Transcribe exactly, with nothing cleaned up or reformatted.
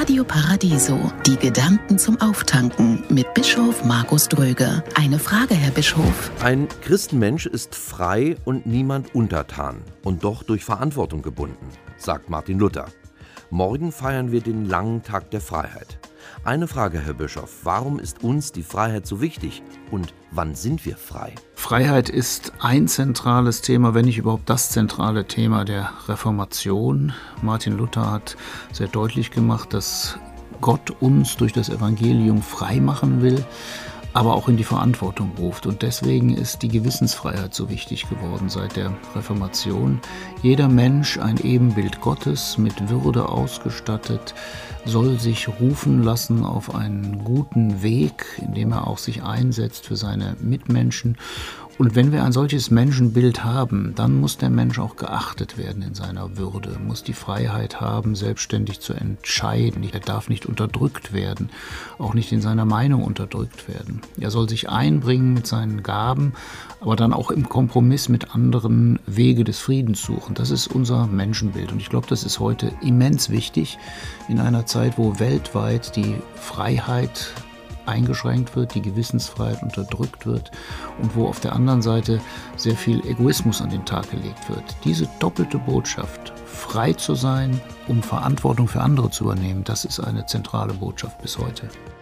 Radio Paradiso, die Gedanken zum Auftanken mit Bischof Markus Dröge. Eine Frage, Herr Bischof. Ein Christenmensch ist frei und niemand untertan und doch durch Verantwortung gebunden, sagt Martin Luther. Morgen feiern wir den langen Tag der Freiheit. Eine Frage, Herr Bischof, warum ist uns die Freiheit so wichtig und wann sind wir frei? Freiheit ist ein zentrales Thema, wenn nicht überhaupt das zentrale Thema der Reformation. Martin Luther hat sehr deutlich gemacht, dass Gott uns durch das Evangelium frei machen will, aber auch in die Verantwortung ruft. Und deswegen ist die Gewissensfreiheit so wichtig geworden seit der Reformation. Jeder Mensch, ein Ebenbild Gottes, mit Würde ausgestattet, soll sich rufen lassen auf einen guten Weg, indem er auch sich einsetzt für seine Mitmenschen. Und wenn wir ein solches Menschenbild haben, dann muss der Mensch auch geachtet werden in seiner Würde, muss die Freiheit haben, selbstständig zu entscheiden. Er darf nicht unterdrückt werden, auch nicht in seiner Meinung unterdrückt werden. Er soll sich einbringen mit seinen Gaben, aber dann auch im Kompromiss mit anderen Wege des Friedens suchen. Das ist unser Menschenbild. Und ich glaube, das ist heute immens wichtig in einer Zeit, wo weltweit die Freiheit eingeschränkt wird, die Gewissensfreiheit unterdrückt wird und wo auf der anderen Seite sehr viel Egoismus an den Tag gelegt wird. Diese doppelte Botschaft, frei zu sein, um Verantwortung für andere zu übernehmen, das ist eine zentrale Botschaft bis heute.